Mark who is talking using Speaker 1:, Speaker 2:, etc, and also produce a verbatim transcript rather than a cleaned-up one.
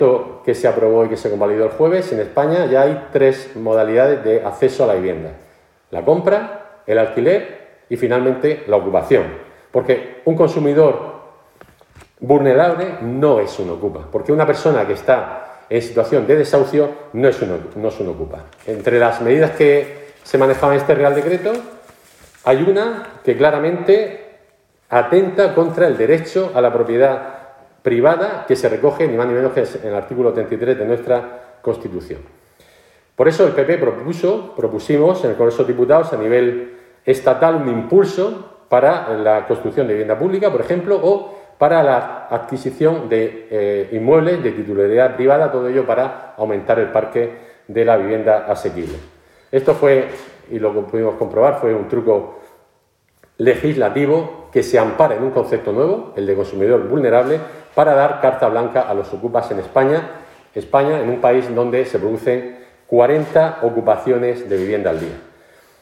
Speaker 1: que se aprobó y que se convalidó el jueves, en España ya hay tres modalidades de acceso a la vivienda: la compra, el alquiler y finalmente la ocupación. Porque un consumidor vulnerable no es un ocupa, porque una persona que está en situación de desahucio no es un, no es un ocupa. Entre las medidas que se manejaban en este Real Decreto hay una que claramente atenta contra el derecho a la propiedad privada que se recoge ni más ni menos que en el artículo treinta y tres de nuestra Constitución. Por eso el P P propuso, propusimos en el Congreso de Diputados a nivel estatal un impulso para la construcción de vivienda pública, por ejemplo, o para la adquisición de eh, inmuebles de titularidad privada, todo ello para aumentar el parque de la vivienda asequible. Esto fue, y lo que pudimos comprobar, fue un truco legislativo que se ampara en un concepto nuevo, el de consumidor vulnerable, para dar carta blanca a los ocupas en España, España en un país donde se producen cuarenta ocupaciones de vivienda al día.